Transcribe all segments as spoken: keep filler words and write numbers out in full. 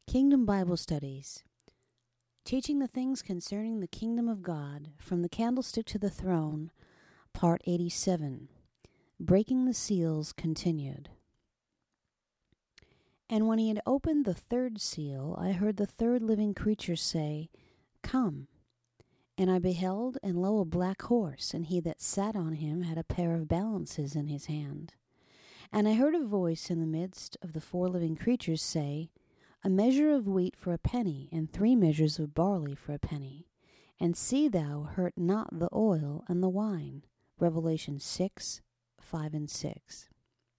Kingdom Bible Studies, Teaching the Things Concerning the Kingdom of God, From the Candlestick to the Throne, Part eighty-seven, Breaking the Seals Continued. And when he had opened the third seal, I heard the third living creature say, Come. And I beheld, and lo, a black horse, and he that sat on him had a pair of balances in his hand. And I heard a voice in the midst of the four living creatures say, A measure of wheat for a penny, and three measures of barley for a penny. And see thou hurt not the oil and the wine. Revelation six, five and six.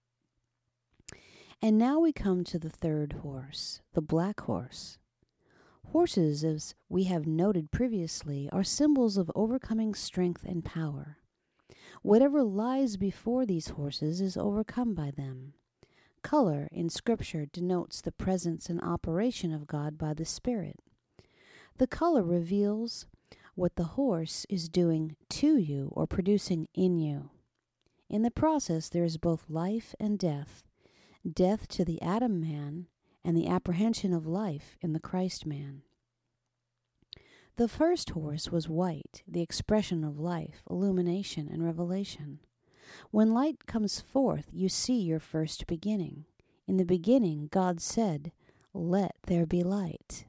And now we come to the third horse, the black horse. Horses, as we have noted previously, are symbols of overcoming strength and power. Whatever lies before these horses is overcome by them. Color in Scripture denotes the presence and operation of God by the Spirit. The color reveals what the horse is doing to you or producing in you. In the process, there is both life and death, death to the Adam man and the apprehension of life in the Christ man. The first horse was white, the expression of life, illumination, and revelation. When light comes forth, you see your first beginning. In the beginning, God said, Let there be light.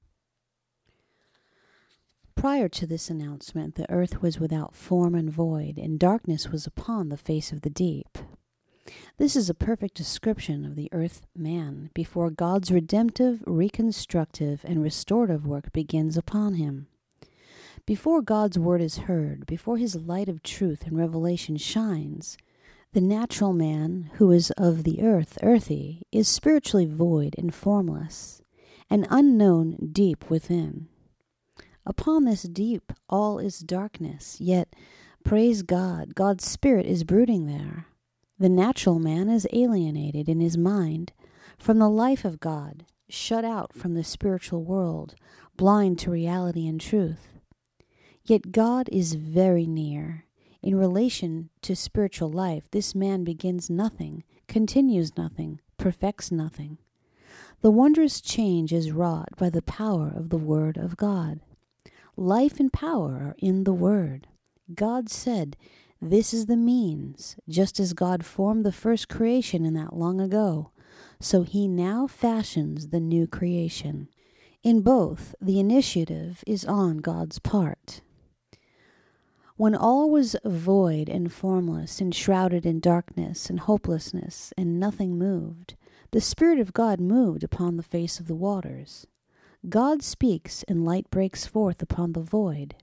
Prior to this announcement, the earth was without form and void, and darkness was upon the face of the deep. This is a perfect description of the earth man before God's redemptive, reconstructive, and restorative work begins upon him. Before God's word is heard, before his light of truth and revelation shines, the natural man, who is of the earth, earthy, is spiritually void and formless, and unknown deep within. Upon this deep all is darkness, yet, praise God, God's Spirit is brooding there. The natural man is alienated in his mind from the life of God, shut out from the spiritual world, blind to reality and truth. Yet God is very near. In relation to spiritual life, this man begins nothing, continues nothing, perfects nothing. The wondrous change is wrought by the power of the Word of God. Life and power are in the Word. God said, This is the means, just as God formed the first creation in that long ago, so he now fashions the new creation. In both, the initiative is on God's part. When all was void and formless, enshrouded in darkness and hopelessness, and nothing moved, the Spirit of God moved upon the face of the waters. God speaks, and light breaks forth upon the void.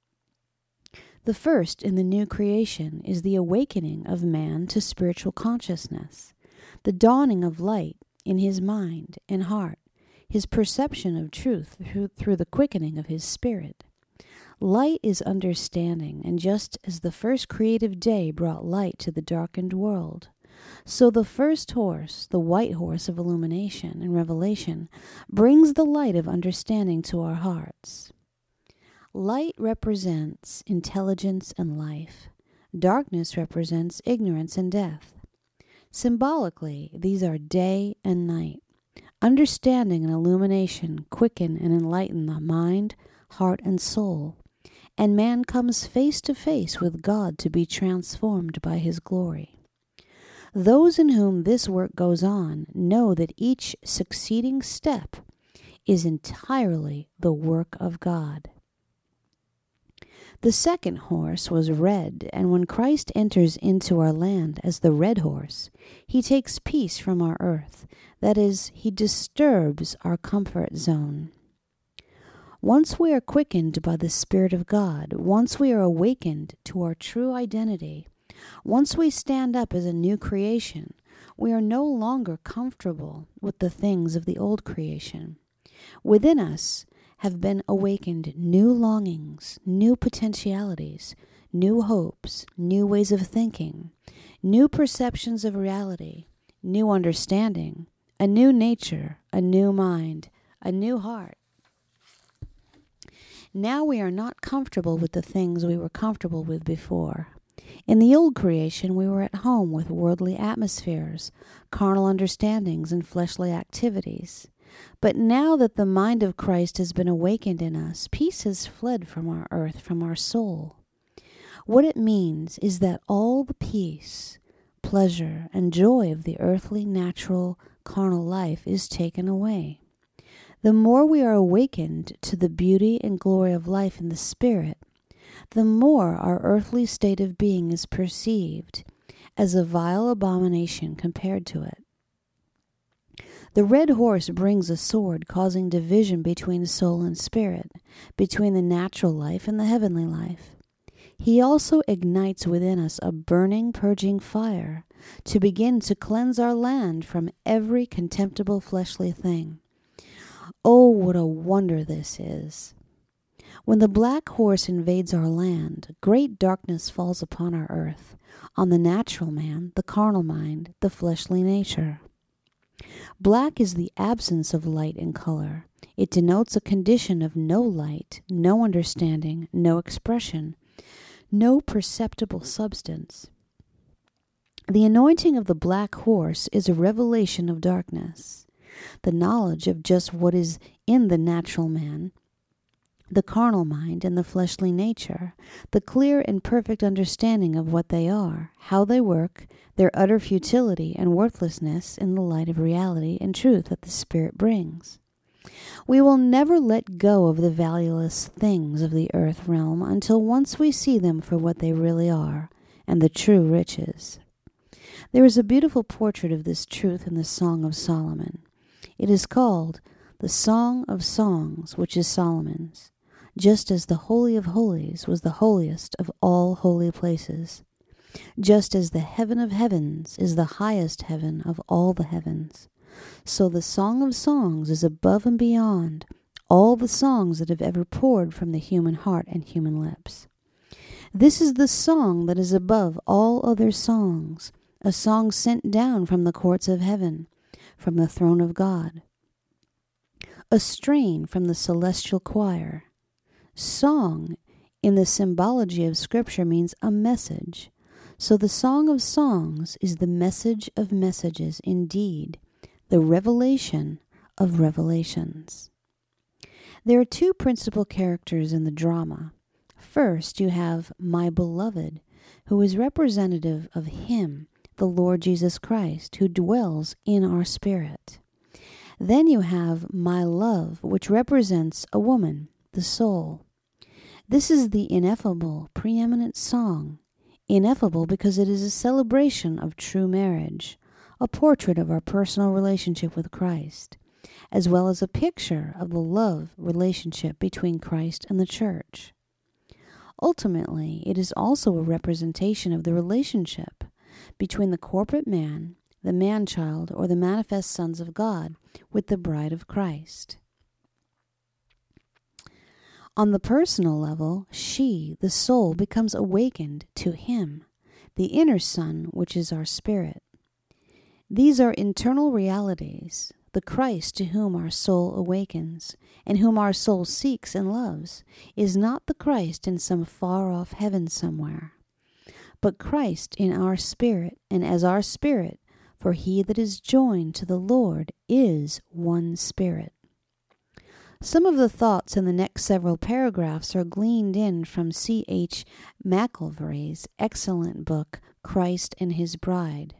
The first in the new creation is the awakening of man to spiritual consciousness, the dawning of light in his mind and heart, his perception of truth through, through the quickening of his spirit. Light is understanding, and just as the first creative day brought light to the darkened world, so the first horse, the white horse of illumination and revelation, brings the light of understanding to our hearts. Light represents intelligence and life. Darkness represents ignorance and death. Symbolically, these are day and night. Understanding and illumination quicken and enlighten the mind, heart, and soul, and man comes face to face with God to be transformed by his glory. Those in whom this work goes on know that each succeeding step is entirely the work of God. The second horse was red, and when Christ enters into our land as the red horse, he takes peace from our earth. That is, he disturbs our comfort zone. Once we are quickened by the Spirit of God, once we are awakened to our true identity, once we stand up as a new creation, we are no longer comfortable with the things of the old creation. Within us have been awakened new longings, new potentialities, new hopes, new ways of thinking, new perceptions of reality, new understanding, a new nature, a new mind, a new heart. Now we are not comfortable with the things we were comfortable with before. In the old creation, we were at home with worldly atmospheres, carnal understandings, and fleshly activities. But now that the mind of Christ has been awakened in us, peace has fled from our earth, from our soul. What it means is that all the peace, pleasure, and joy of the earthly, natural, carnal life is taken away. The more we are awakened to the beauty and glory of life in the Spirit, the more our earthly state of being is perceived as a vile abomination compared to it. The red horse brings a sword, causing division between soul and spirit, between the natural life and the heavenly life. He also ignites within us a burning, purging fire to begin to cleanse our land from every contemptible fleshly thing. Oh, what a wonder this is! When the black horse invades our land, great darkness falls upon our earth, on the natural man, the carnal mind, the fleshly nature. Black is the absence of light and color. It denotes a condition of no light, no understanding, no expression, no perceptible substance. The anointing of the black horse is a revelation of darkness, the knowledge of just what is in the natural man, the carnal mind, and the fleshly nature, the clear and perfect understanding of what they are, how they work, their utter futility and worthlessness in the light of reality and truth that the Spirit brings. We will never let go of the valueless things of the earth realm until once we see them for what they really are, and the true riches. There is a beautiful portrait of this truth in the Song of Solomon. It is called the Song of Songs, which is Solomon's, just as the Holy of Holies was the holiest of all holy places, just as the heaven of heavens is the highest heaven of all the heavens. So the Song of Songs is above and beyond all the songs that have ever poured from the human heart and human lips. This is the song that is above all other songs, a song sent down from the courts of heaven, from the throne of God, a strain from the celestial choir. Song, in the symbology of Scripture, means a message. So the Song of Songs is the message of messages indeed, the revelation of revelations. There are two principal characters in the drama. First, you have my beloved, who is representative of him, the Lord Jesus Christ, who dwells in our spirit. Then you have my love, which represents a woman, the soul. This is the ineffable, preeminent song, ineffable because it is a celebration of true marriage, a portrait of our personal relationship with Christ, as well as a picture of the love relationship between Christ and the church. Ultimately, it is also a representation of the relationship between the corporate man, the man-child, or the manifest sons of God, with the bride of Christ. On the personal level, she, the soul, becomes awakened to him, the inner son, which is our spirit. These are internal realities. The Christ to whom our soul awakens, and whom our soul seeks and loves, is not the Christ in some far-off heaven somewhere, but Christ in our spirit, and as our spirit, for he that is joined to the Lord is one spirit. Some of the thoughts in the next several paragraphs are gleaned in from C H McElvery's excellent book, Christ and His Bride.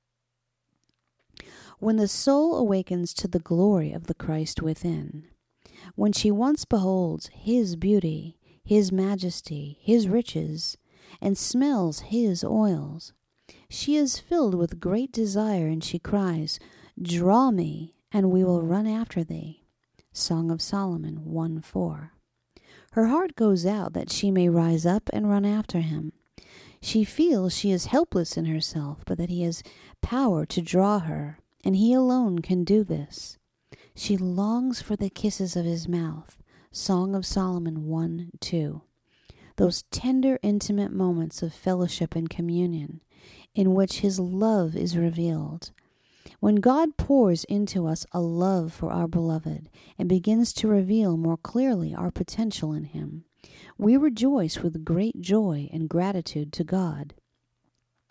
When the soul awakens to the glory of the Christ within, when she once beholds his beauty, his majesty, his riches, and smells his oils, she is filled with great desire, and she cries, "Draw me, and we will run after thee." Song of Solomon one four. Her heart goes out that she may rise up and run after him. She feels she is helpless in herself, but that he has power to draw her, and he alone can do this. She longs for the kisses of his mouth. Song of Solomon one two. Those tender, intimate moments of fellowship and communion in which his love is revealed. When God pours into us a love for our beloved and begins to reveal more clearly our potential in him, we rejoice with great joy and gratitude to God.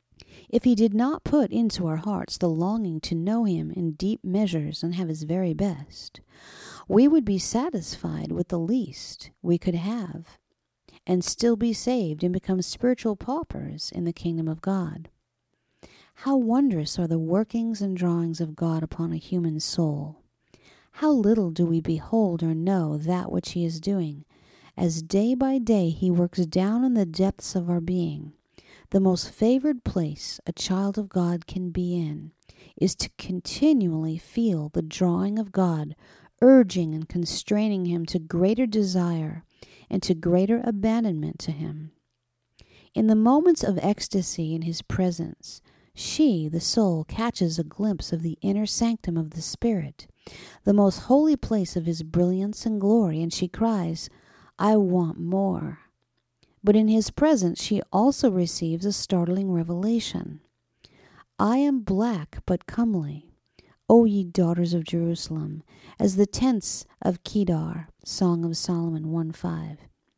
If he did not put into our hearts the longing to know him in deep measures and have his very best, we would be satisfied with the least we could have and still be saved and become spiritual paupers in the kingdom of God. How wondrous are the workings and drawings of God upon a human soul. How little do we behold or know that which he is doing, as day by day he works down in the depths of our being. The most favored place a child of God can be in is to continually feel the drawing of God, urging and constraining him to greater desire and to greater abandonment to him. In the moments of ecstasy in his presence, she, the soul, catches a glimpse of the inner sanctum of the Spirit, the most holy place of his brilliance and glory, and she cries, "I want more." But in his presence she also receives a startling revelation. "I am black but comely, O ye daughters of Jerusalem, as the tents of Kedar," Song of Solomon one five.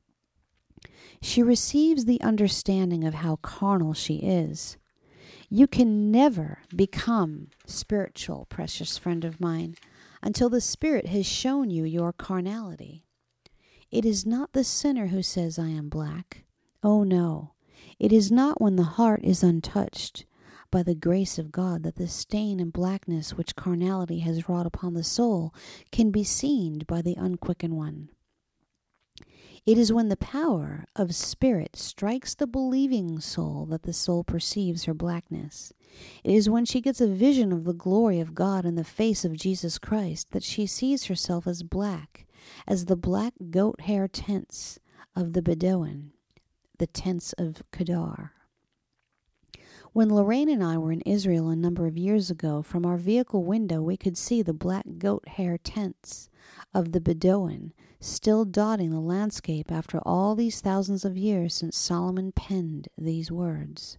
She receives the understanding of how carnal she is. You can never become spiritual, precious friend of mine, until the Spirit has shown you your carnality. It is not the sinner who says, "I am black." Oh no, it is not when the heart is untouched by the grace of God that the stain and blackness which carnality has wrought upon the soul can be seen by the unquickened one. It is when the power of Spirit strikes the believing soul that the soul perceives her blackness. It is when she gets a vision of the glory of God in the face of Jesus Christ that she sees herself as black, as the black goat hair tents of the Bedouin, the tents of Kedar. When Lorraine and I were in Israel a number of years ago, from our vehicle window we could see the black goat hair tents of the Bedouin still dotting the landscape after all these thousands of years since Solomon penned these words.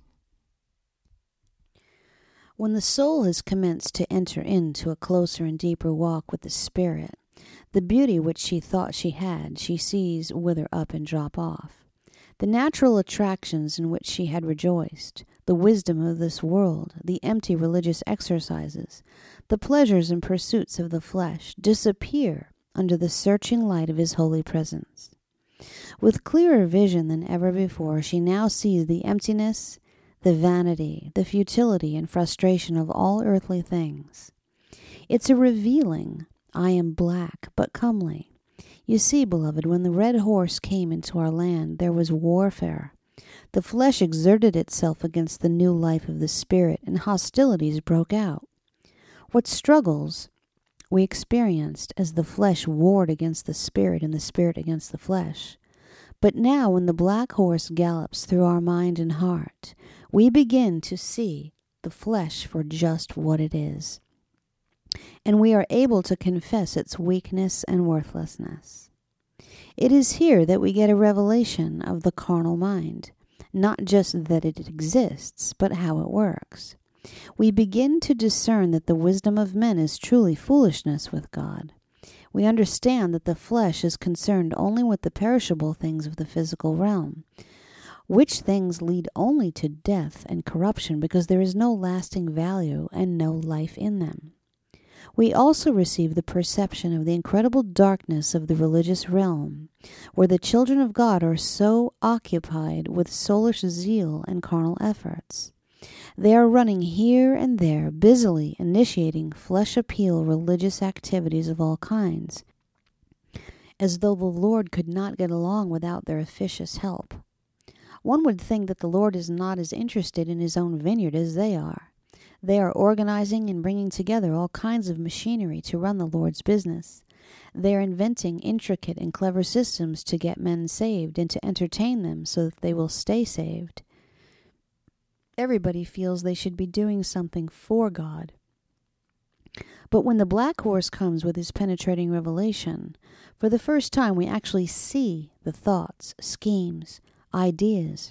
When the soul has commenced to enter into a closer and deeper walk with the Spirit, the beauty which she thought she had, she sees wither up and drop off. The natural attractions in which she had rejoiced, the wisdom of this world, the empty religious exercises, the pleasures and pursuits of the flesh, disappear under the searching light of his holy presence. With clearer vision than ever before, she now sees the emptiness, the vanity, the futility and frustration of all earthly things. It's a revealing, "I am black but comely." You see, beloved, when the red horse came into our land, there was warfare. The flesh exerted itself against the new life of the Spirit, and hostilities broke out. What struggles we experienced as the flesh warred against the Spirit and the Spirit against the flesh. But now when the black horse gallops through our mind and heart, we begin to see the flesh for just what it is. And we are able to confess its weakness and worthlessness. It is here that we get a revelation of the carnal mind, not just that it exists, but how it works. We begin to discern that the wisdom of men is truly foolishness with God. We understand that the flesh is concerned only with the perishable things of the physical realm, which things lead only to death and corruption because there is no lasting value and no life in them. We also receive the perception of the incredible darkness of the religious realm, where the children of God are so occupied with soulish zeal and carnal efforts. They are running here and there, busily initiating flesh-appeal religious activities of all kinds, as though the Lord could not get along without their officious help. One would think that the Lord is not as interested in his own vineyard as they are. They are organizing and bringing together all kinds of machinery to run the Lord's business. They are inventing intricate and clever systems to get men saved and to entertain them so that they will stay saved. Everybody feels they should be doing something for God. But when the black horse comes with his penetrating revelation, for the first time we actually see the thoughts, schemes, ideas,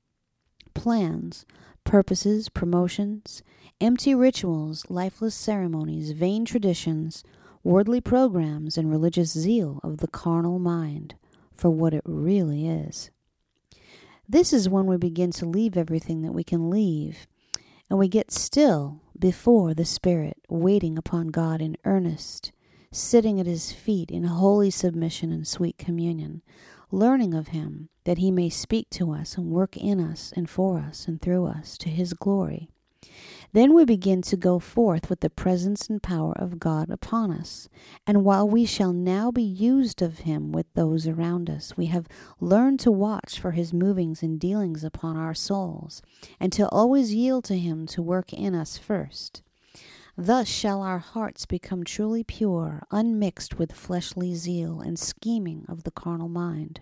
plans, purposes, promotions, empty rituals, lifeless ceremonies, vain traditions, worldly programs, and religious zeal of the carnal mind for what it really is. This is when we begin to leave everything that we can leave and we get still before the Spirit, waiting upon God in earnest, sitting at his feet in holy submission and sweet communion, learning of him that he may speak to us and work in us and for us and through us to his glory. Then we begin to go forth with the presence and power of God upon us. And while we shall now be used of him with those around us, we have learned to watch for his movings and dealings upon our souls, and to always yield to him to work in us first. Thus shall our hearts become truly pure, unmixed with fleshly zeal and scheming of the carnal mind.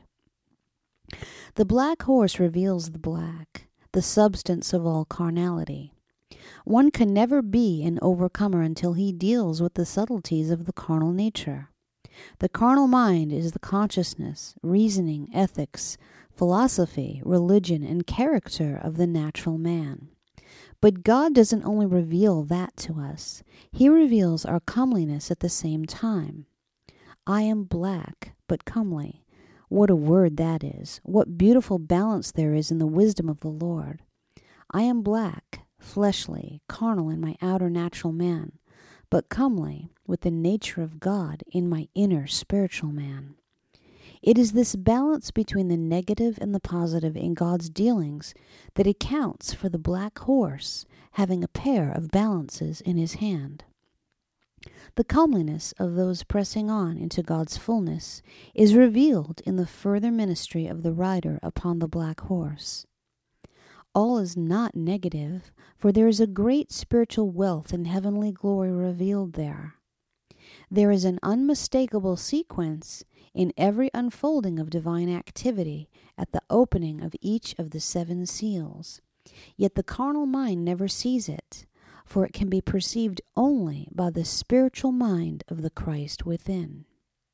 The black horse reveals the black, the substance of all carnality. One can never be an overcomer until he deals with the subtleties of the carnal nature. The carnal mind is the consciousness, reasoning, ethics, philosophy, religion, and character of the natural man. But God doesn't only reveal that to us, he reveals our comeliness at the same time. I am black, but comely. What a word that is. What beautiful balance there is in the wisdom of the Lord. I am black, fleshly, carnal in my outer natural man, but comely with the nature of God in my inner spiritual man. It is this balance between the negative and the positive in God's dealings that accounts for the black horse having a pair of balances in his hand. The comeliness of those pressing on into God's fullness is revealed in the further ministry of the rider upon the black horse. All is not negative, for there is a great spiritual wealth and heavenly glory revealed there. There is an unmistakable sequence in every unfolding of divine activity at the opening of each of the seven seals. Yet the carnal mind never sees it, for it can be perceived only by the spiritual mind of the Christ within.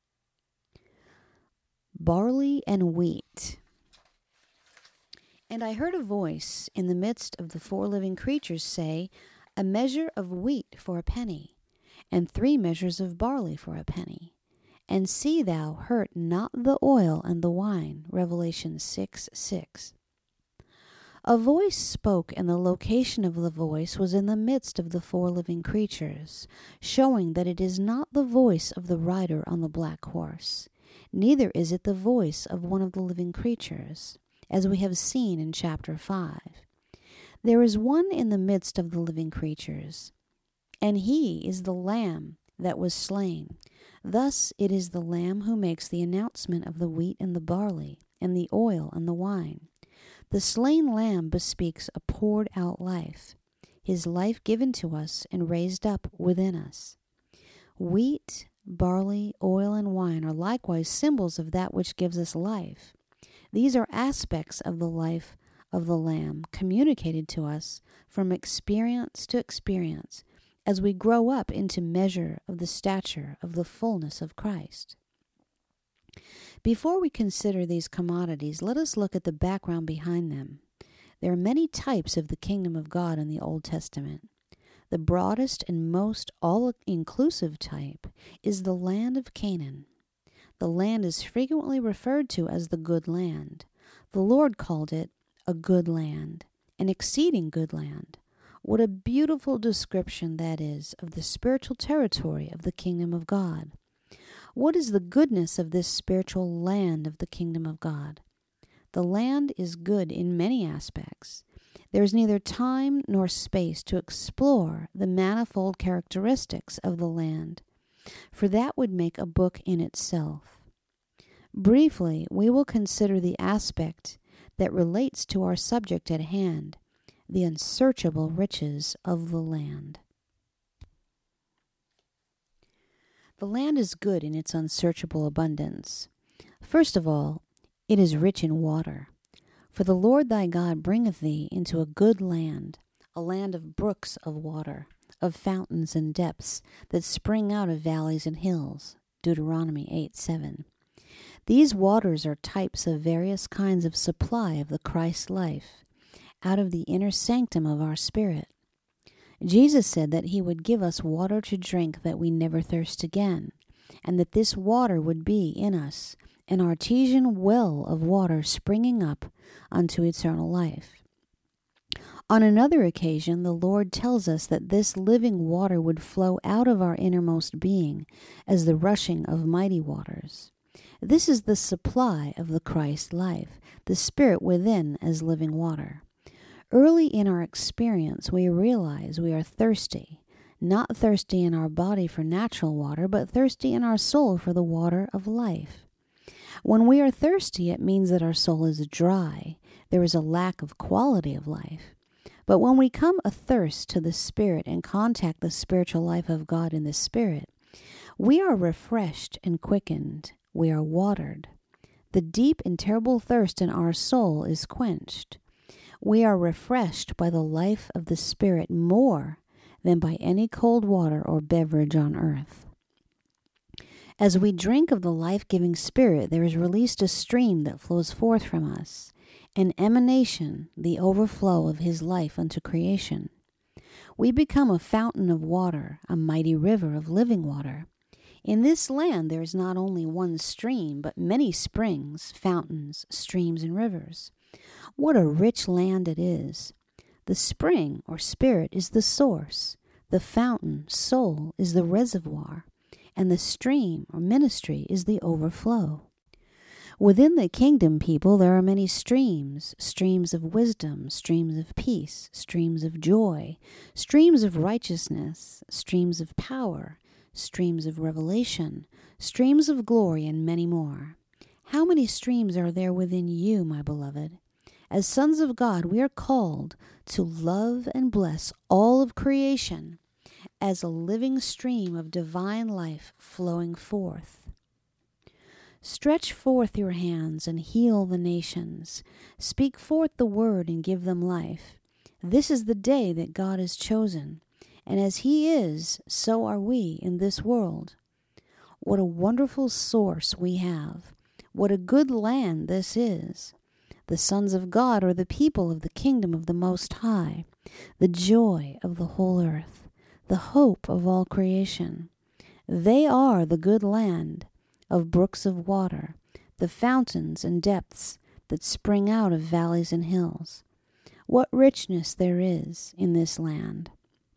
Barley and wheat. And I heard a voice in the midst of the four living creatures say, a measure of wheat for a penny, and three measures of barley for a penny. And see thou hurt not the oil and the wine. Revelation six six. A voice spoke, and the location of the voice was in the midst of the four living creatures, showing that it is not the voice of the rider on the black horse, neither is it the voice of one of the living creatures, as we have seen in chapter five. There is one in the midst of the living creatures, and he is the Lamb that was slain. Thus it is the Lamb who makes the announcement of the wheat and the barley, and the oil and the wine. The slain Lamb bespeaks a poured out life, his life given to us and raised up within us. Wheat, barley, oil, and wine are likewise symbols of that which gives us life. These are aspects of the life of the Lamb communicated to us from experience to experience as we grow up into measure of the stature of the fullness of Christ. Before we consider these commodities, let us look at the background behind them. There are many types of the kingdom of God in the Old Testament. The broadest and most all-inclusive type is the land of Canaan. The land is frequently referred to as the good land. The Lord called it a good land, an exceeding good land. What a beautiful description that is of the spiritual territory of the kingdom of God. What is the goodness of this spiritual land of the kingdom of God? The land is good in many aspects. There is neither time nor space to explore the manifold characteristics of the land, for that would make a book in itself. Briefly, we will consider the aspect that relates to our subject at hand, the unsearchable riches of the land. The land is good in its unsearchable abundance. First of all, it is rich in water. For the Lord thy God bringeth thee into a good land, a land of brooks of water, of fountains and depths that spring out of valleys and hills. Deuteronomy eight seven. These waters are types of various kinds of supply of the Christ life, out of the inner sanctum of our spirit. Jesus said that he would give us water to drink that we never thirst again, and that this water would be in us, an artesian well of water springing up unto eternal life. On another occasion, the Lord tells us that this living water would flow out of our innermost being as the rushing of mighty waters. This is the supply of the Christ life, the Spirit within as living water. Early in our experience, we realize we are thirsty, not thirsty in our body for natural water, but thirsty in our soul for the water of life. When we are thirsty, it means that our soul is dry. There is a lack of quality of life. But when we come athirst to the Spirit and contact the spiritual life of God in the Spirit, we are refreshed and quickened. We are watered. The deep and terrible thirst in our soul is quenched. We are refreshed by the life of the Spirit more than by any cold water or beverage on earth. As we drink of the life-giving Spirit, there is released a stream that flows forth from us, an emanation, the overflow of His life unto creation. We become a fountain of water, a mighty river of living water. In this land there is not only one stream, but many springs, fountains, streams, and rivers. What a rich land it is! The spring, or Spirit, is the source. The fountain, soul, is the reservoir. And the stream, or ministry, is the overflow. Within the kingdom people, there are many streams, streams of wisdom, streams of peace, streams of joy, streams of righteousness, streams of power, streams of revelation, streams of glory, and many more. How many streams are there within you, my beloved? As sons of God, we are called to love and bless all of creation as a living stream of divine life flowing forth. Stretch forth your hands and heal the nations. Speak forth the word and give them life. This is the day that God has chosen, and as He is, so are we in this world. What a wonderful source we have. What a good land this is. The sons of God are the people of the kingdom of the Most High, the joy of the whole earth, the hope of all creation. They are the good land of brooks of water, the fountains and depths that spring out of valleys and hills. What richness there is in this land!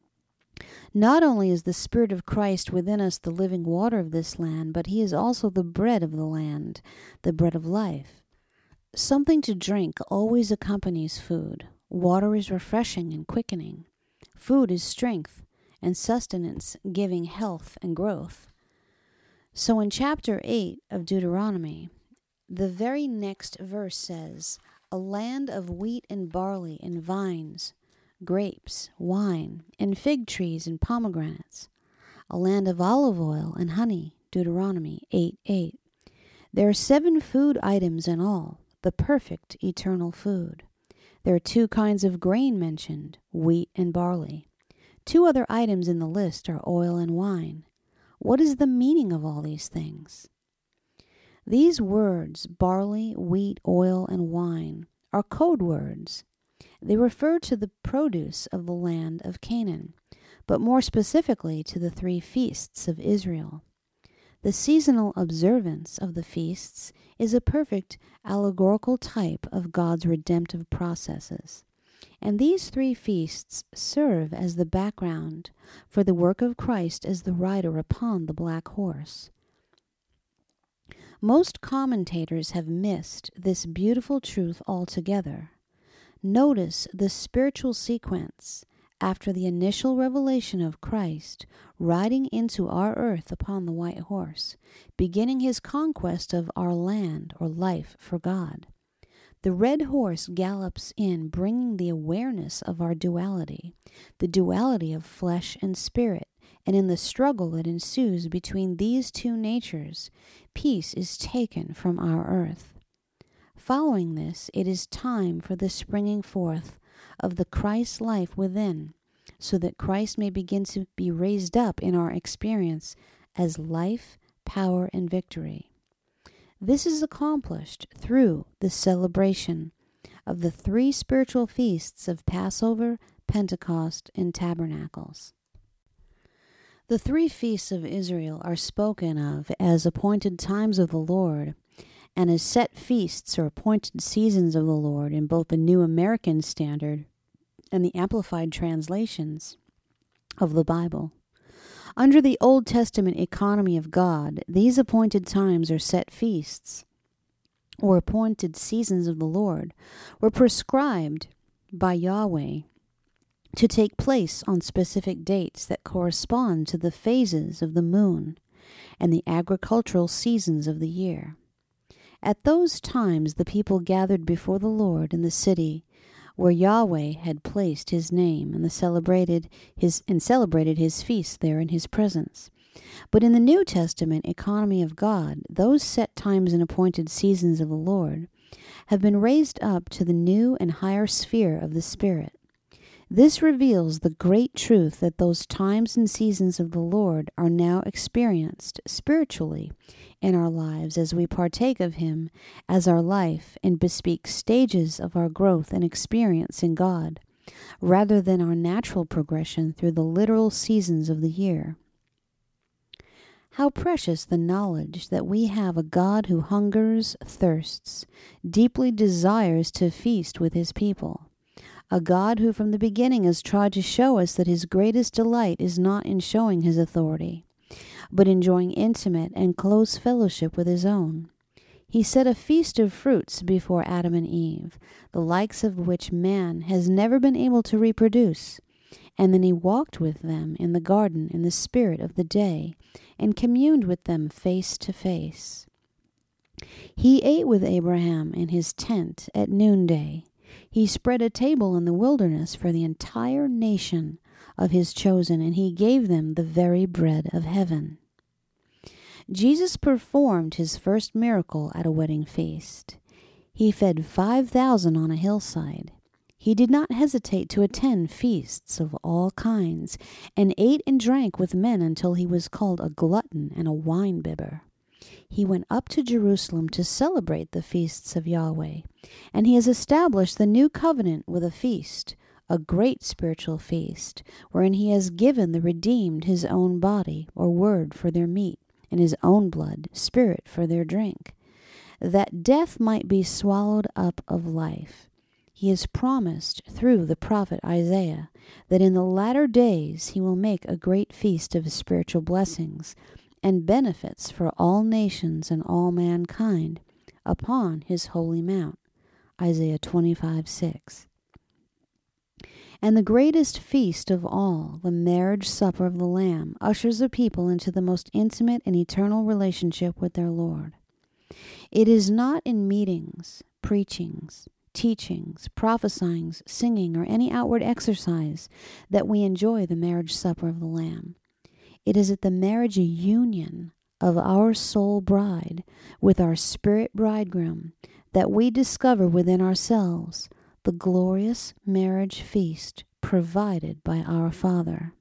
Not only is the Spirit of Christ within us the living water of this land, but He is also the bread of the land, the bread of life. Something to drink always accompanies food. Water is refreshing and quickening. Food is strength and sustenance, giving health and growth. So in chapter eight of Deuteronomy, the very next verse says, "A land of wheat and barley and vines, grapes, wine, and fig trees and pomegranates, a land of olive oil and honey," Deuteronomy eight eight. There are seven food items in all, the perfect eternal food. There are two kinds of grain mentioned, wheat and barley. Two other items in the list are oil and wine. What is the meaning of all these things? These words, barley, wheat, oil, and wine, are code words. They refer to the produce of the land of Canaan, but more specifically to the three feasts of Israel. The seasonal observance of the feasts is a perfect allegorical type of God's redemptive processes. And these three feasts serve as the background for the work of Christ as the rider upon the black horse. Most commentators have missed this beautiful truth altogether. Notice the spiritual sequence after the initial revelation of Christ riding into our earth upon the white horse, beginning His conquest of our land or life for God. The red horse gallops in, bringing the awareness of our duality, the duality of flesh and spirit, and in the struggle that ensues between these two natures, peace is taken from our earth. Following this, it is time for the springing forth of the Christ life within, so that Christ may begin to be raised up in our experience as life, power, and victory. This is accomplished through the celebration of the three spiritual feasts of Passover, Pentecost, and Tabernacles. The three feasts of Israel are spoken of as appointed times of the Lord and as set feasts or appointed seasons of the Lord in both the New American Standard and the Amplified translations of the Bible. Under the Old Testament economy of God, these appointed times or set feasts, or appointed seasons of the Lord, were prescribed by Yahweh to take place on specific dates that correspond to the phases of the moon and the agricultural seasons of the year. At those times the people gathered before the Lord in the city where Yahweh had placed his name, and the celebrated his and celebrated his feast there in his presence. But in the New Testament economy of God, those set times and appointed seasons of the Lord have been raised up to the new and higher sphere of the Spirit. This reveals the great truth that those times and seasons of the Lord are now experienced spiritually in our lives as we partake of him as our life and bespeak stages of our growth and experience in God, rather than our natural progression through the literal seasons of the year. How precious the knowledge that we have a God who hungers, thirsts, deeply desires to feast with his people. A God who from the beginning has tried to show us that his greatest delight is not in showing his authority, but enjoying intimate and close fellowship with his own. He set a feast of fruits before Adam and Eve, the likes of which man has never been able to reproduce. And then he walked with them in the garden in the spirit of the day, and communed with them face to face. He ate with Abraham in his tent at noonday. He spread a table in the wilderness for the entire nation of his chosen, and he gave them the very bread of heaven. Jesus performed his first miracle at a wedding feast. He fed five thousand on a hillside. He did not hesitate to attend feasts of all kinds, and ate and drank with men until he was called a glutton and a wine-bibber. He went up to Jerusalem to celebrate the feasts of Yahweh, and he has established the new covenant with a feast, a great spiritual feast, wherein he has given the redeemed his own body, or word, for their meat, and his own blood, spirit, for their drink, that death might be swallowed up of life. He has promised through the prophet Isaiah that in the latter days he will make a great feast of spiritual blessings and benefits for all nations and all mankind upon his holy mount. Isaiah twenty-five six. And the greatest feast of all, the marriage supper of the Lamb, ushers the people into the most intimate and eternal relationship with their Lord. It is not in meetings, preachings, teachings, prophesyings, singing, or any outward exercise that we enjoy the marriage supper of the Lamb. It is at the marriage union of our soul bride with our spirit bridegroom that we discover within ourselves the glorious marriage feast provided by our Father.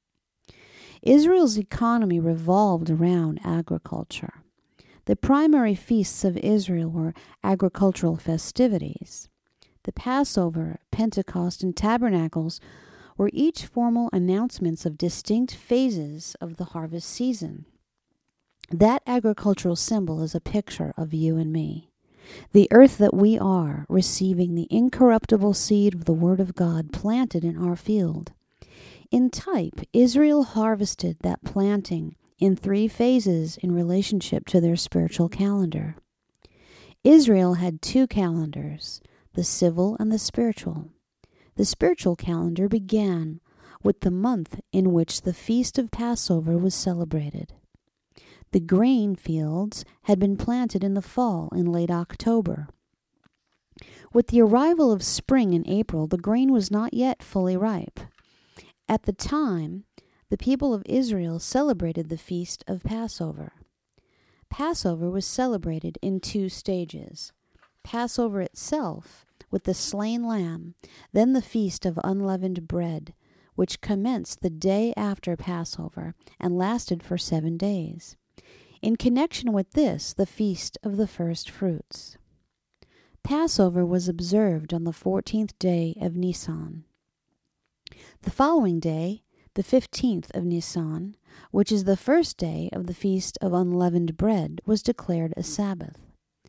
Israel's economy revolved around agriculture. The primary feasts of Israel were agricultural festivities. The Passover, Pentecost, and Tabernacles were each formal announcements of distinct phases of the harvest season. That agricultural symbol is a picture of you and me, the earth that we are, receiving the incorruptible seed of the Word of God planted in our field. In type, Israel harvested that planting in three phases in relationship to their spiritual calendar. Israel had two calendars, the civil and the spiritual. The spiritual calendar began with the month in which the feast of Passover was celebrated. The grain fields had been planted in the fall in late October. With the arrival of spring in April, the grain was not yet fully ripe. At the time, the people of Israel celebrated the feast of Passover. Passover was celebrated in two stages. Passover itself, with the slain lamb, then the feast of unleavened bread, which commenced the day after Passover and lasted for seven days. In connection with this, the feast of the first fruits. Passover was observed on the fourteenth day of Nisan. The following day, the fifteenth of Nisan, which is the first day of the feast of unleavened bread, was declared a Sabbath.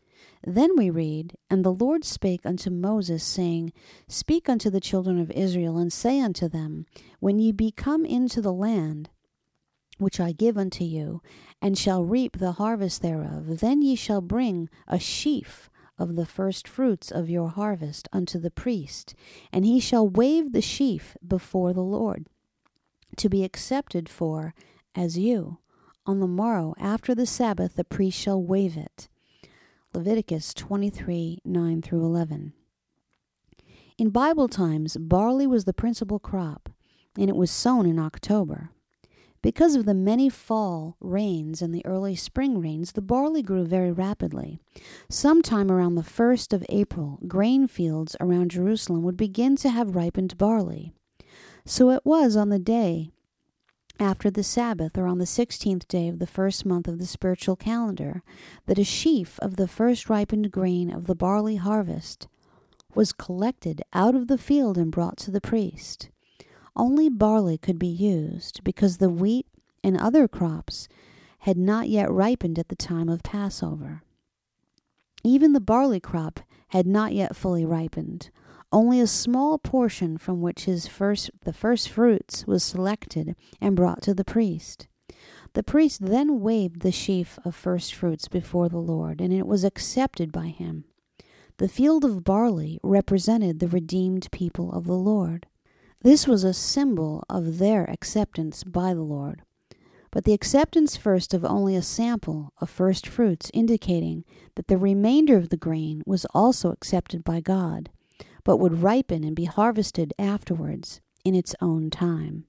Then we read, And the Lord spake unto Moses, saying, Speak unto the children of Israel, and say unto them, When ye be come into the land which I give unto you, and shall reap the harvest thereof, then ye shall bring a sheaf of the first fruits of your harvest unto the priest, and he shall wave the sheaf before the Lord, to be accepted for as you. On the morrow after the Sabbath the priest shall wave it. Leviticus twenty-three, nine through eleven. In Bible times, barley was the principal crop, and it was sown in October. Because of the many fall rains and the early spring rains, the barley grew very rapidly. Sometime around the first of April, grain fields around Jerusalem would begin to have ripened barley. So it was on the day after the Sabbath, or on the sixteenth day of the first month of the spiritual calendar, that a sheaf of the first ripened grain of the barley harvest was collected out of the field and brought to the priest. Only barley could be used, because the wheat and other crops had not yet ripened at the time of Passover. Even the barley crop had not yet fully ripened. Only a small portion from which his first, the first fruits was selected and brought to the priest. The priest then waved the sheaf of first fruits before the Lord, and it was accepted by him. The field of barley represented the redeemed people of the Lord. This was a symbol of their acceptance by the Lord. But the acceptance first of only a sample of first fruits, indicating that the remainder of the grain was also accepted by God, but would ripen and be harvested afterwards in its own time.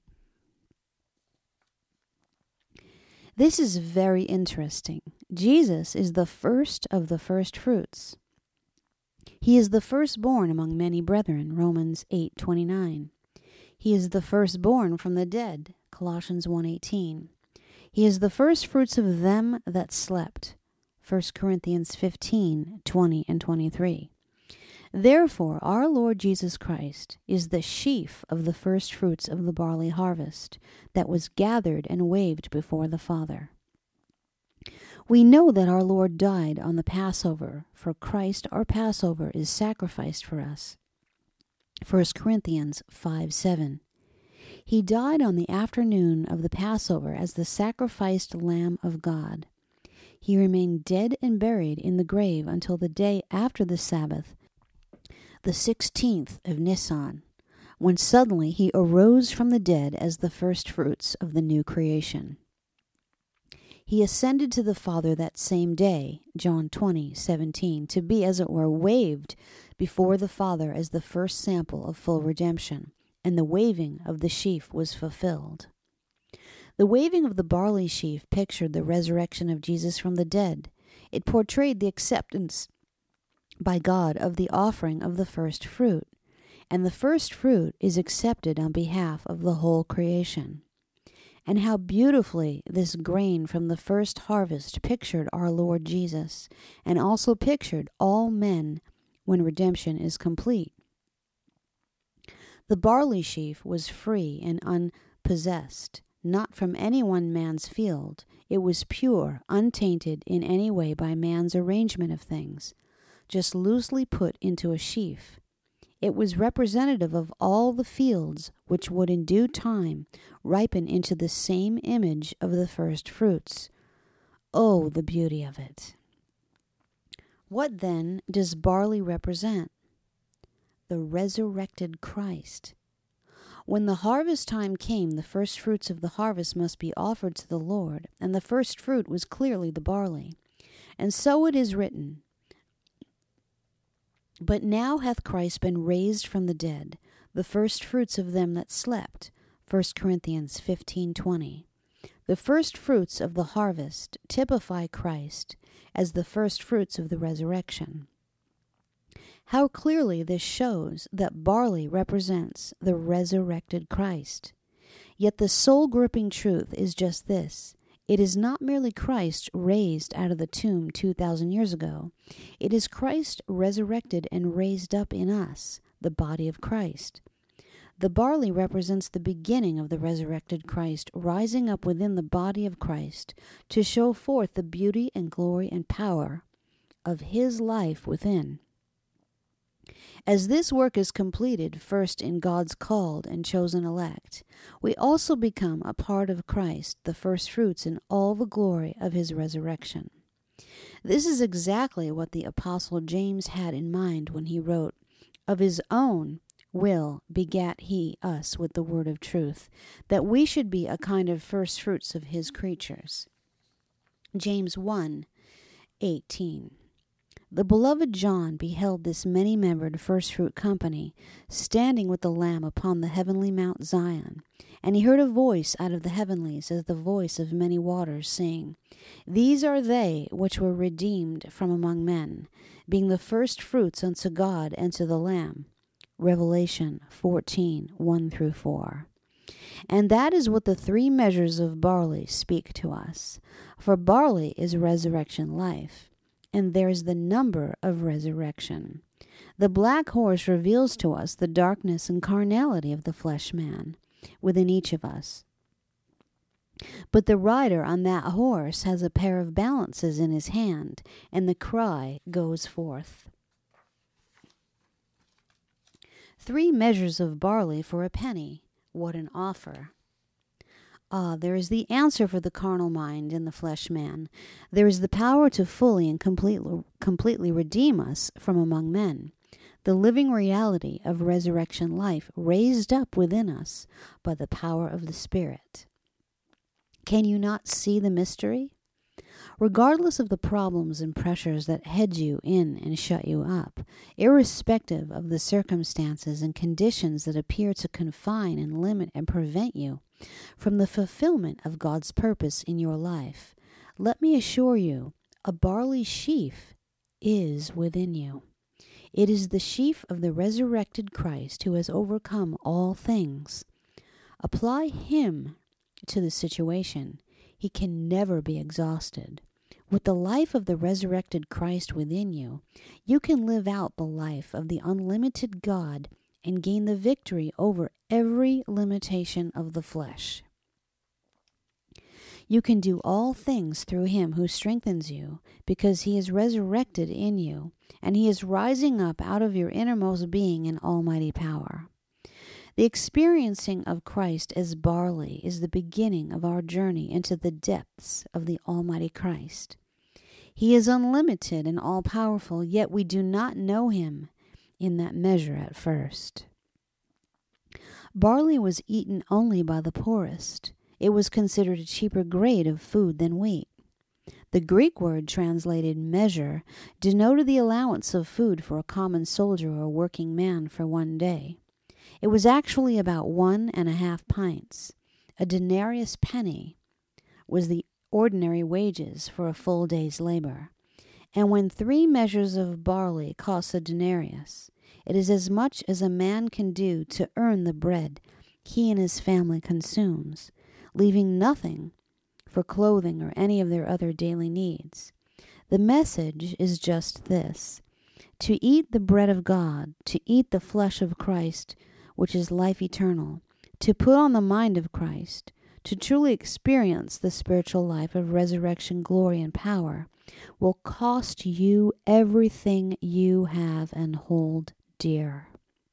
This is very interesting. Jesus is the first of the first fruits. He is the firstborn among many brethren, Romans eight twenty-nine. He is the firstborn from the dead, Colossians one eighteen. He is the firstfruits of them that slept, First Corinthians fifteen twenty and twenty-three. Therefore, our Lord Jesus Christ is the sheaf of the firstfruits of the barley harvest that was gathered and waved before the Father. We know that our Lord died on the Passover, for Christ our Passover is sacrificed for us. First Corinthians five seven. He died on the afternoon of the Passover as the sacrificed Lamb of God. He remained dead and buried in the grave until the day after the Sabbath, the sixteenth of Nisan, when suddenly he arose from the dead as the firstfruits of the new creation. He ascended to the Father that same day, John twenty seventeen, to be, as it were, waved before the Father as the first sample of full redemption, and the waving of the sheaf was fulfilled. The waving of the barley sheaf pictured the resurrection of Jesus from the dead. It portrayed the acceptance by God of the offering of the first fruit, and the first fruit is accepted on behalf of the whole creation. And how beautifully this grain from the first harvest pictured our Lord Jesus, and also pictured all men when redemption is complete. The barley sheaf was free and unpossessed, not from any one man's field. It was pure, untainted in any way by man's arrangement of things, just loosely put into a sheaf. It was representative of all the fields which would in due time ripen into the same image of the first fruits. Oh, the beauty of it! What then does barley represent? The resurrected Christ. When the harvest time came, the first fruits of the harvest must be offered to the Lord, and the first fruit was clearly the barley. And so it is written, But now hath Christ been raised from the dead, the first fruits of them that slept. First Corinthians fifteen twenty. The first fruits of the harvest typify Christ as the first fruits of the resurrection. How clearly this shows that barley represents the resurrected Christ. Yet the soul-gripping truth is just this. It is not merely Christ raised out of the tomb two thousand years ago. It is Christ resurrected and raised up in us, the body of Christ. The barley represents the beginning of the resurrected Christ rising up within the body of Christ to show forth the beauty and glory and power of his life within. As this work is completed first in God's called and chosen elect, we also become a part of Christ, the first fruits in all the glory of his resurrection. This is exactly what the Apostle James had in mind when he wrote, "Of his own will begat he us with the word of truth, that we should be a kind of first fruits of his creatures." James one eighteen. The beloved John beheld this many-membered first-fruit company standing with the Lamb upon the heavenly Mount Zion, and he heard a voice out of the heavenlies as the voice of many waters, saying, "These are they which were redeemed from among men, being the first-fruits unto God and to the Lamb." Revelation fourteen, one through four. And that is what the three measures of barley speak to us. For barley is resurrection life, and there is the number of resurrection. The black horse reveals to us the darkness and carnality of the flesh man within each of us. But the rider on that horse has a pair of balances in his hand, and the cry goes forth. Three measures of barley for a penny. What an offer. Ah, there is the answer for the carnal mind and the flesh man. There is the power to fully and completely, completely redeem us from among men. The living reality of resurrection life raised up within us by the power of the Spirit. Can you not see the mystery? Regardless of the problems and pressures that head you in and shut you up, irrespective of the circumstances and conditions that appear to confine and limit and prevent you from the fulfillment of God's purpose in your life, let me assure you, a barley sheaf is within you. It is the sheaf of the resurrected Christ who has overcome all things. Apply him to the situation. He can never be exhausted. With the life of the resurrected Christ within you, you can live out the life of the unlimited God and gain the victory over every limitation of the flesh. You can do all things through him who strengthens you, because he is resurrected in you, and he is rising up out of your innermost being in almighty power. The experiencing of Christ as barley is the beginning of our journey into the depths of the Almighty Christ. He is unlimited and all-powerful, yet we do not know him in that measure at first. Barley was eaten only by the poorest. It was considered a cheaper grade of food than wheat. The Greek word translated measure denoted the allowance of food for a common soldier or working man for one day. It was actually about one and a half pints. A denarius penny was the ordinary wages for a full day's labor. And when three measures of barley cost a denarius, it is as much as a man can do to earn the bread he and his family consumes, leaving nothing for clothing or any of their other daily needs. The message is just this: to eat the bread of God, to eat the flesh of Christ, which is life eternal, to put on the mind of Christ, to truly experience the spiritual life of resurrection glory and power, will cost you everything you have and hold dear.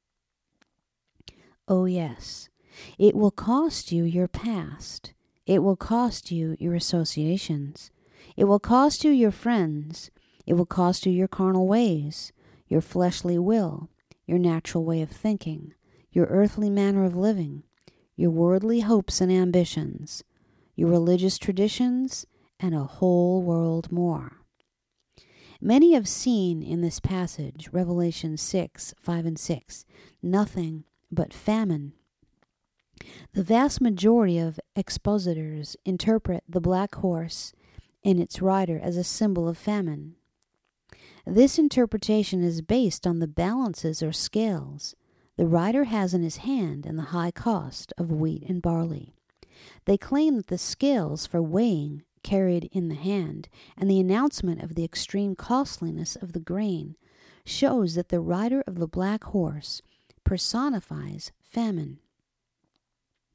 Oh yes, it will cost you your past. It will cost you your associations. It will cost you your friends. It will cost you your carnal ways, your fleshly will, your natural way of thinking, your earthly manner of living, your worldly hopes and ambitions, your religious traditions, and a whole world more. Many have seen in this passage, Revelation six, five and six, nothing but famine. The vast majority of expositors interpret the black horse and its rider as a symbol of famine. This interpretation is based on the balances or scales the rider has in his hand and the high cost of wheat and barley. They claim that the scales for weighing carried in the hand and the announcement of the extreme costliness of the grain shows that the rider of the black horse personifies famine.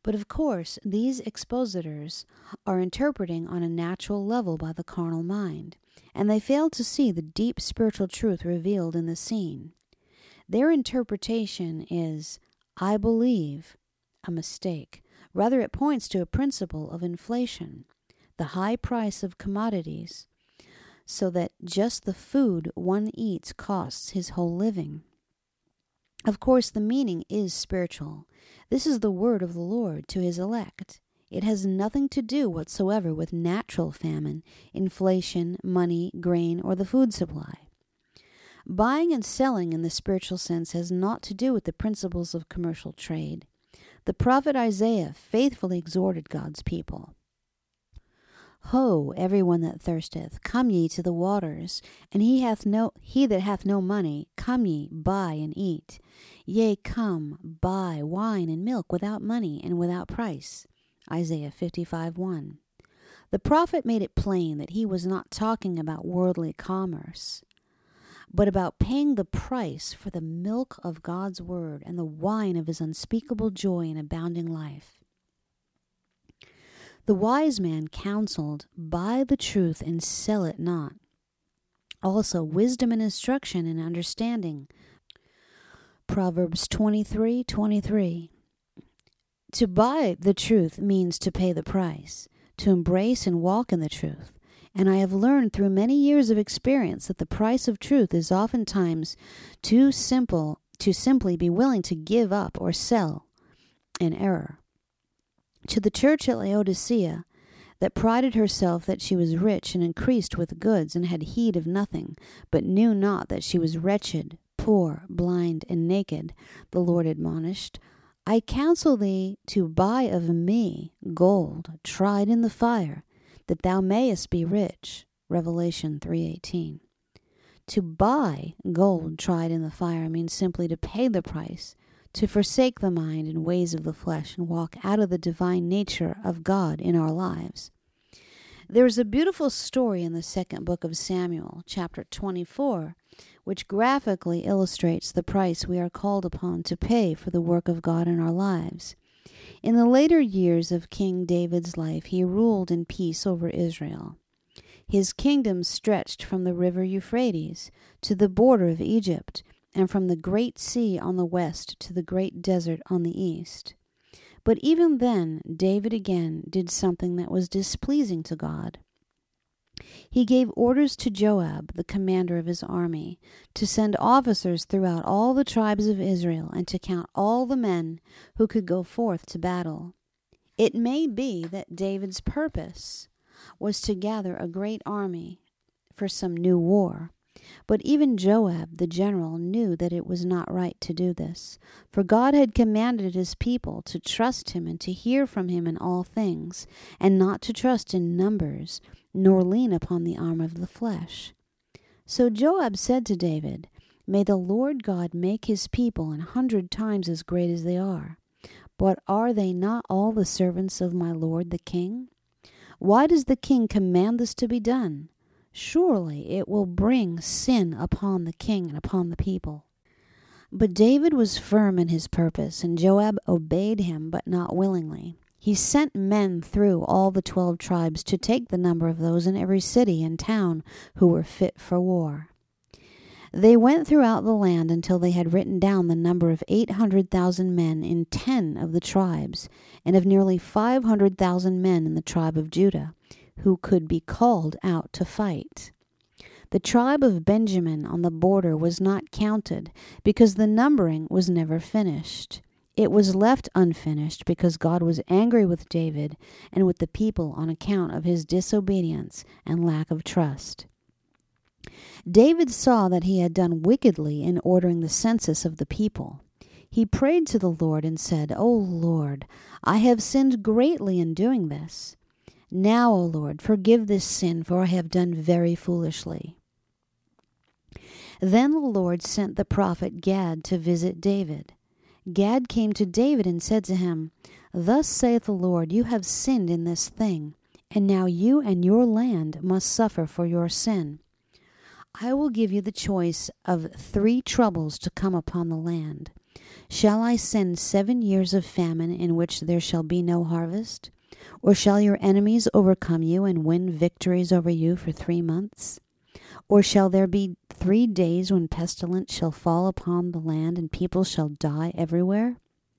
But of course, these expositors are interpreting on a natural level by the carnal mind, and they fail to see the deep spiritual truth revealed in the scene. Their interpretation is, I believe, a mistake. Rather, it points to a principle of inflation, the high price of commodities, so that just the food one eats costs his whole living. Of course, the meaning is spiritual. This is the word of the Lord to his elect. It has nothing to do whatsoever with natural famine, inflation, money, grain, or the food supply. Buying and selling in the spiritual sense has naught to do with the principles of commercial trade. The prophet Isaiah faithfully exhorted God's people. Ho, everyone that thirsteth, come ye to the waters, and he hath no he that hath no money, come ye, buy and eat. Yea, come, buy wine and milk without money and without price. Isaiah fifty-five one. The prophet made it plain that he was not talking about worldly commerce, but about paying the price for the milk of God's word and the wine of his unspeakable joy and abounding life. The wise man counseled, buy the truth and sell it not. Also, wisdom and instruction and understanding. Proverbs twenty-three twenty-three. To buy the truth means to pay the price, to embrace and walk in the truth. And I have learned through many years of experience that the price of truth is oftentimes too simple to simply be willing to give up or sell an error. To the church at Laodicea, that prided herself that she was rich and increased with goods and had heed of nothing, but knew not that she was wretched, poor, blind, and naked, the Lord admonished, I counsel thee to buy of me gold tried in the fire, that thou mayest be rich. Revelation three eighteen. To buy gold tried in the fire means simply to pay the price, to forsake the mind and ways of the flesh and walk out of the divine nature of God in our lives. There is a beautiful story in the second book of Samuel, chapter twenty-four, which graphically illustrates the price we are called upon to pay for the work of God in our lives. In the later years of King David's life, he ruled in peace over Israel. His kingdom stretched from the river Euphrates to the border of Egypt, and from the great sea on the west to the great desert on the east. But even then, David again did something that was displeasing to God. He gave orders to Joab, the commander of his army, to send officers throughout all the tribes of Israel and to count all the men who could go forth to battle. It may be that David's purpose was to gather a great army for some new war. But even Joab, the general, knew that it was not right to do this, for God had commanded his people to trust him and to hear from him in all things, and not to trust in numbers, nor lean upon the arm of the flesh. So Joab said to David, May the Lord God make his people an hundred times as great as they are. But are they not all the servants of my lord the king? Why does the king command this to be done? Surely it will bring sin upon the king and upon the people. But David was firm in his purpose, and Joab obeyed him, but not willingly. He sent men through all the twelve tribes to take the number of those in every city and town who were fit for war. They went throughout the land until they had written down the number of eight hundred thousand men in ten of the tribes, and of nearly five hundred thousand men in the tribe of Judah, who could be called out to fight. The tribe of Benjamin on the border was not counted because the numbering was never finished. It was left unfinished because God was angry with David and with the people on account of his disobedience and lack of trust. David saw that he had done wickedly in ordering the census of the people. He prayed to the Lord and said, O Lord, I have sinned greatly in doing this. Now, O Lord, forgive this sin, for I have done very foolishly. Then the Lord sent the prophet Gad to visit David. Gad came to David and said to him, Thus saith the Lord, you have sinned in this thing, and now you and your land must suffer for your sin. I will give you the choice of three troubles to come upon the land. Shall I send seven years of famine in which there shall be no harvest? Or shall your enemies overcome you and win victories over you for three months? Or shall there be three days when pestilence shall fall upon the land and people shall die everywhere?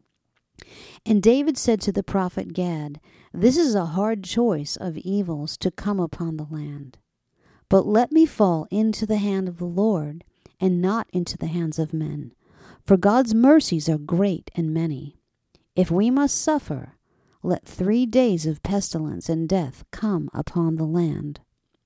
And David said to the prophet Gad, This is a hard choice of evils to come upon the land. But let me fall into the hand of the Lord, and not into the hands of men. For God's mercies are great and many. If we must suffer, let three days of pestilence and death come upon the land.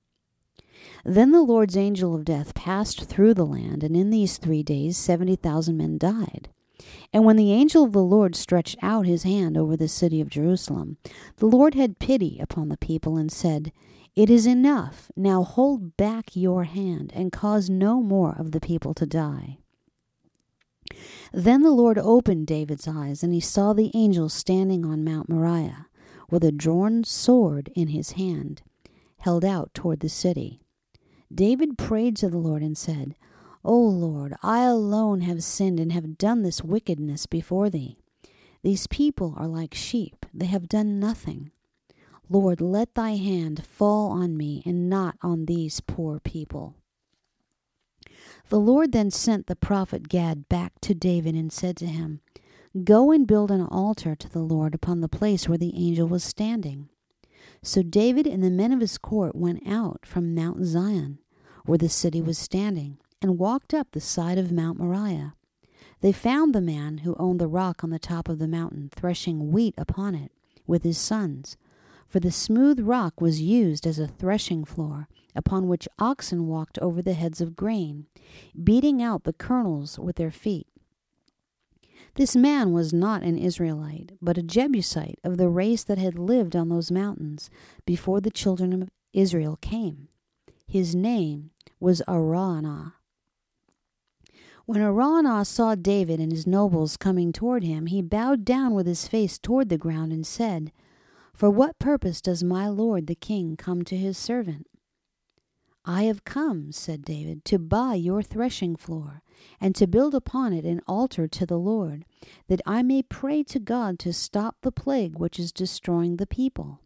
Then the Lord's angel of death passed through the land, and in these three days seventy thousand men died. And when the angel of the Lord stretched out his hand over the city of Jerusalem, the Lord had pity upon the people and said, It is enough. Now hold back your hand, and cause no more of the people to die. Then the Lord opened David's eyes, and he saw the angel standing on Mount Moriah, with a drawn sword in his hand, held out toward the city. David prayed to the Lord and said, O Lord, I alone have sinned and have done this wickedness before thee. These people are like sheep, they have done nothing. Lord, let thy hand fall on me and not on these poor people. The Lord then sent the prophet Gad back to David and said to him, Go and build an altar to the Lord upon the place where the angel was standing. So David and the men of his court went out from Mount Zion, where the city was standing, and walked up the side of Mount Moriah. They found the man who owned the rock on the top of the mountain, threshing wheat upon it with his sons. For the smooth rock was used as a threshing floor, upon which oxen walked over the heads of grain, beating out the kernels with their feet. This man was not an Israelite, but a Jebusite of the race that had lived on those mountains before the children of Israel came. His name was Araunah. When Araunah saw David and his nobles coming toward him, he bowed down with his face toward the ground and said, For what purpose does my lord the king come to his servant? I have come, said David, to buy your threshing floor, and to build upon it an altar to the Lord, that I may pray to God to stop the plague which is destroying the people.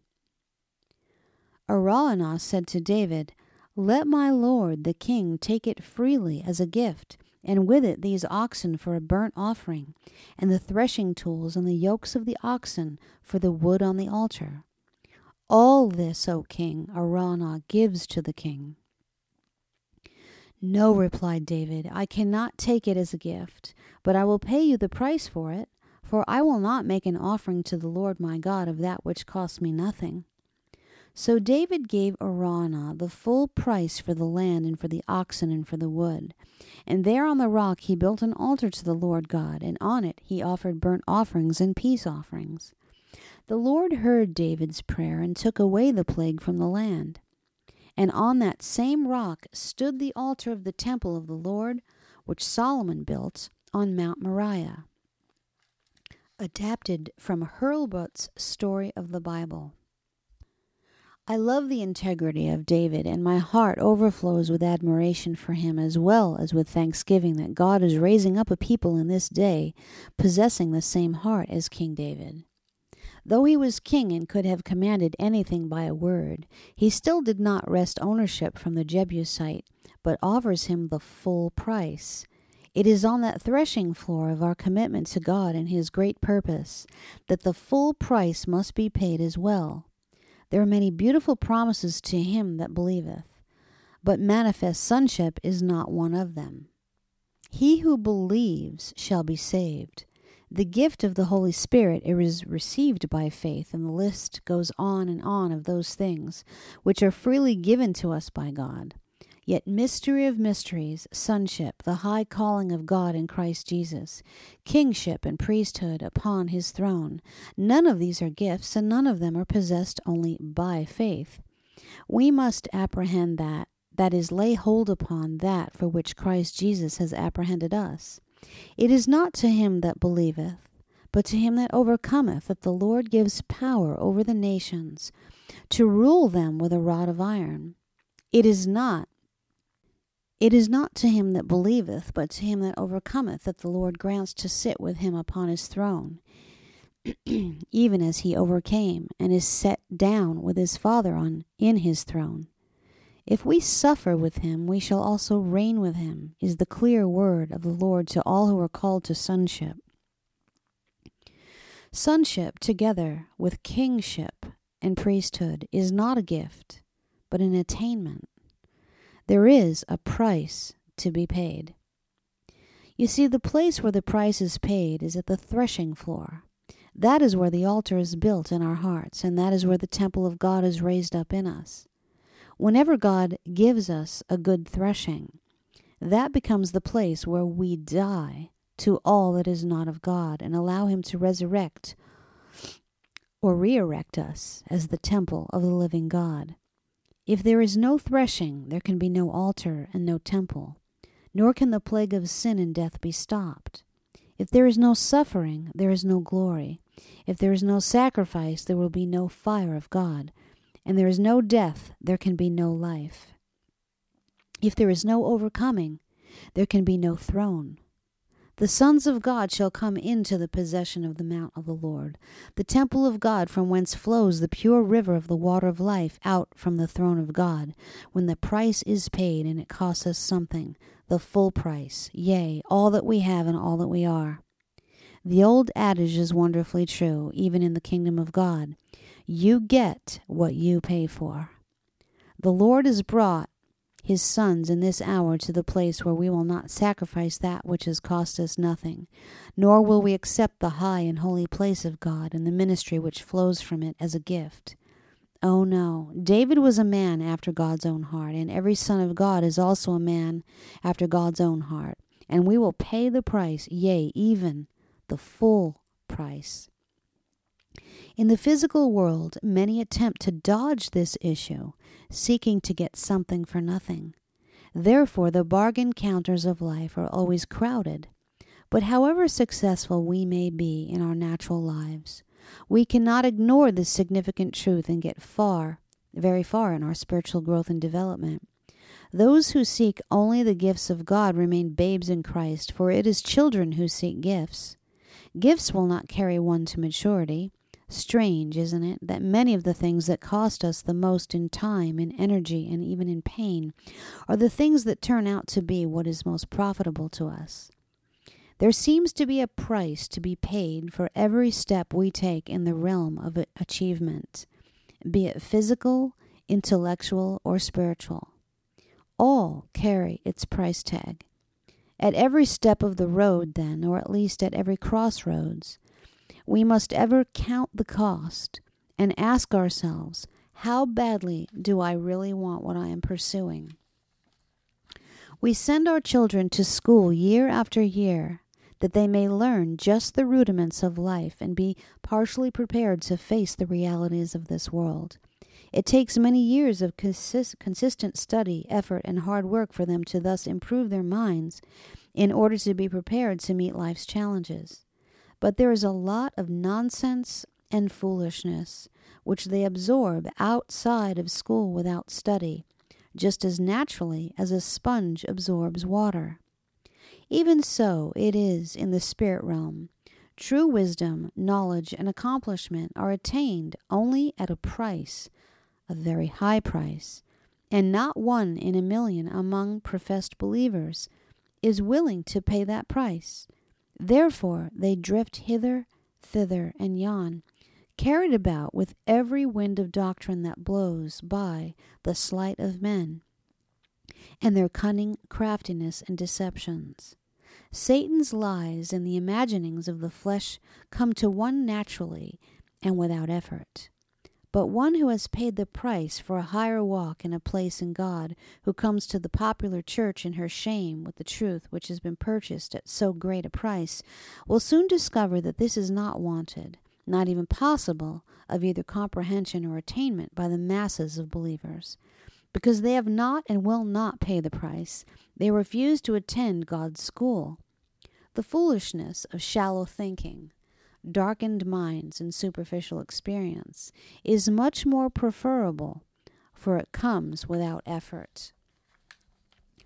Araunah said to David, Let my lord the king take it freely as a gift, and with it these oxen for a burnt offering, and the threshing tools and the yokes of the oxen for the wood on the altar. All this, O king, Araunah gives to the king. No, replied David, I cannot take it as a gift, but I will pay you the price for it, for I will not make an offering to the Lord my God of that which costs me nothing. So David gave Araunah the full price for the land and for the oxen and for the wood. And there on the rock he built an altar to the Lord God, and on it he offered burnt offerings and peace offerings. The Lord heard David's prayer and took away the plague from the land. And on that same rock stood the altar of the temple of the Lord, which Solomon built on Mount Moriah. Adapted from Hurlbut's Story of the Bible. I love the integrity of David, and my heart overflows with admiration for him, as well as with thanksgiving that God is raising up a people in this day possessing the same heart as King David. Though he was king and could have commanded anything by a word, he still did not wrest ownership from the Jebusite, but offers him the full price. It is on that threshing floor of our commitment to God and his great purpose that the full price must be paid as well. There are many beautiful promises to him that believeth, but manifest sonship is not one of them. He who believes shall be saved. The gift of the Holy Spirit is received by faith, and the list goes on and on of those things which are freely given to us by God. Yet mystery of mysteries, sonship, the high calling of God in Christ Jesus, kingship and priesthood upon his throne, none of these are gifts, and none of them are possessed only by faith. We must apprehend that, that is, lay hold upon that for which Christ Jesus has apprehended us. It is not to him that believeth, but to him that overcometh, that the Lord gives power over the nations, to rule them with a rod of iron. It is not It is not to him that believeth, but to him that overcometh, that the Lord grants to sit with him upon his throne, even as he overcame, and is set down with his Father on in his throne. If we suffer with him, we shall also reign with him, is the clear word of the Lord to all who are called to sonship. Sonship, together with kingship and priesthood, is not a gift, but an attainment. There is a price to be paid. You see, the place where the price is paid is at the threshing floor. That is where the altar is built in our hearts, and that is where the temple of God is raised up in us. Whenever God gives us a good threshing, that becomes the place where we die to all that is not of God and allow him to resurrect or re-erect us as the temple of the living God. If there is no threshing, there can be no altar and no temple, nor can the plague of sin and death be stopped. If there is no suffering, there is no glory. If there is no sacrifice, there will be no fire of God. And there is no death, there can be no life. If there is no overcoming, there can be no throne. The sons of God shall come into the possession of the mount of the Lord, the temple of God, from whence flows the pure river of the water of life out from the throne of God, when the price is paid and it costs us something, the full price, yea, all that we have and all that we are. The old adage is wonderfully true, even in the kingdom of God. You get what you pay for. The Lord has brought his sons in this hour to the place where we will not sacrifice that which has cost us nothing, nor will we accept the high and holy place of God and the ministry which flows from it as a gift. Oh no, David was a man after God's own heart, and every son of God is also a man after God's own heart, and we will pay the price, yea, even the full price. In the physical world, many attempt to dodge this issue, seeking to get something for nothing. Therefore, the bargain counters of life are always crowded. But however successful we may be in our natural lives, we cannot ignore this significant truth and get far, very far in our spiritual growth and development. Those who seek only the gifts of God remain babes in Christ, for it is children who seek gifts. Gifts will not carry one to maturity. Strange, isn't it, that many of the things that cost us the most in time, in energy, and even in pain are the things that turn out to be what is most profitable to us. There seems to be a price to be paid for every step we take in the realm of achievement, be it physical, intellectual, or spiritual. All carry its price tag. At every step of the road, then, or at least at every crossroads, we must ever count the cost and ask ourselves, how badly do I really want what I am pursuing? We send our children to school year after year that they may learn just the rudiments of life and be partially prepared to face the realities of this world. It takes many years of consist- consistent study, effort, and hard work for them to thus improve their minds in order to be prepared to meet life's challenges. But there is a lot of nonsense and foolishness which they absorb outside of school without study, just as naturally as a sponge absorbs water. Even so it is in the spirit realm. True wisdom, knowledge, and accomplishment are attained only at a price, a very high price, and not one in a million among professed believers is willing to pay that price. Therefore they drift hither, thither, and yon, carried about with every wind of doctrine that blows by the sleight of men, and their cunning craftiness and deceptions. Satan's lies and the imaginings of the flesh come to one naturally and without effort. But one who has paid the price for a higher walk and a place in God, who comes to the popular church in her shame with the truth which has been purchased at so great a price, will soon discover that this is not wanted, not even possible, of either comprehension or attainment by the masses of believers. Because they have not and will not pay the price, they refuse to attend God's school. The foolishness of shallow thinking, darkened minds, and superficial experience is much more preferable, for it comes without effort.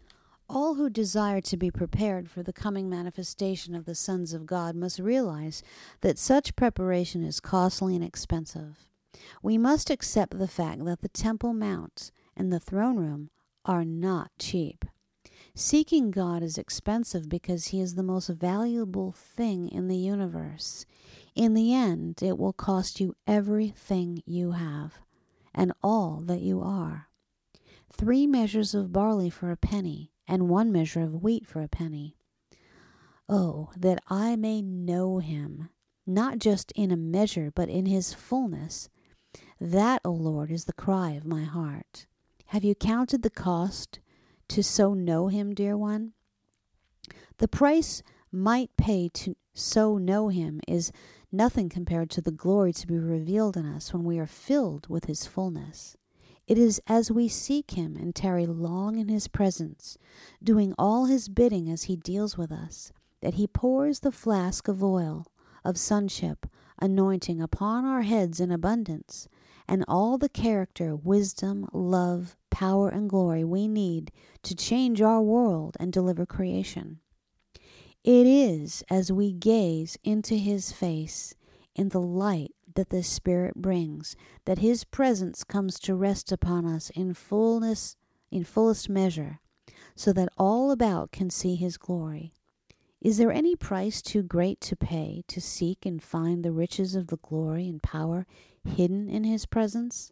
All who desire to be prepared for the coming manifestation of the sons of God must realize that such preparation is costly and expensive. We must accept the fact that the Temple Mount and the throne room are not cheap. Seeking God is expensive because He is the most valuable thing in the universe. In the end, it will cost you everything you have and all that you are. Three measures of barley for a penny, and one measure of wheat for a penny. Oh, that I may know Him, not just in a measure, but in His fullness. That, O Lord, is the cry of my heart. Have you counted the cost to so know Him, dear one? The price might pay to so know Him is nothing compared to the glory to be revealed in us when we are filled with His fullness. It is as we seek Him and tarry long in His presence, doing all His bidding as He deals with us, that He pours the flask of oil, of sonship, anointing upon our heads in abundance, and all the character, wisdom, love, power, and glory we need to change our world and deliver creation. It is as we gaze into His face in the light that the Spirit brings, that His presence comes to rest upon us in fullness, in fullest measure, so that all about can see His glory. Is there any price too great to pay to seek and find the riches of the glory and power hidden in His presence?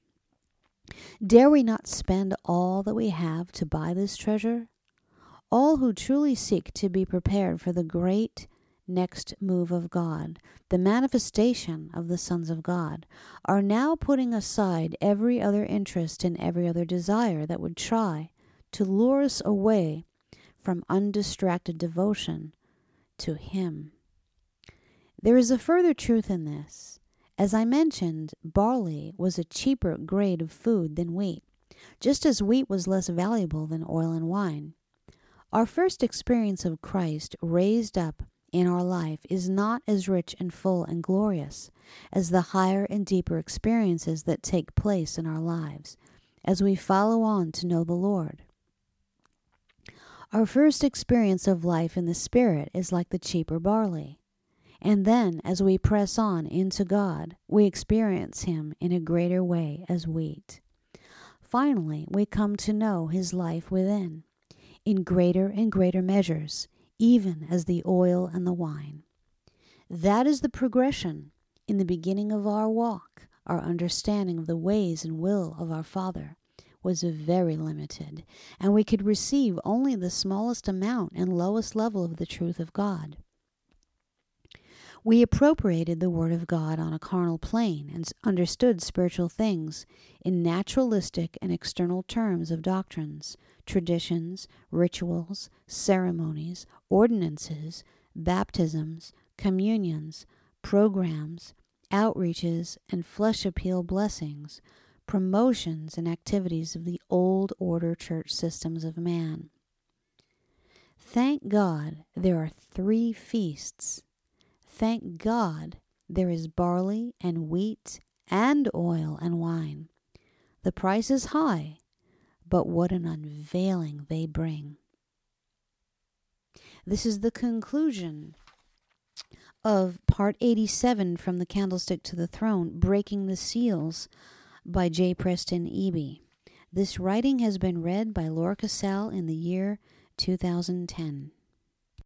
Dare we not spend all that we have to buy this treasure? All who truly seek to be prepared for the great next move of God, the manifestation of the sons of God, are now putting aside every other interest and every other desire that would try to lure us away from undistracted devotion to Him. There is a further truth in this. As I mentioned, barley was a cheaper grade of food than wheat, just as wheat was less valuable than oil and wine. Our first experience of Christ raised up in our life is not as rich and full and glorious as the higher and deeper experiences that take place in our lives as we follow on to know the Lord. Our first experience of life in the Spirit is like the cheaper barley. And then, as we press on into God, we experience Him in a greater way as wheat. Finally, we come to know His life within, in greater and greater measures, even as the oil and the wine. That is the progression. In the beginning of our walk, our understanding of the ways and will of our Father was very limited, and we could receive only the smallest amount and lowest level of the truth of God. We appropriated the Word of God on a carnal plane and understood spiritual things in naturalistic and external terms of doctrines, traditions, rituals, ceremonies, ordinances, baptisms, communions, programs, outreaches, and flesh appeal blessings, promotions and activities of the old order church systems of man. Thank God there are three feasts. Thank God there is barley and wheat and oil and wine. The price is high, but what an unveiling they bring. This is the conclusion of part eighty-seven from The Candlestick to the Throne, Breaking the Seals by J. Preston Eby. This writing has been read by Laura Cassell in the year two thousand ten.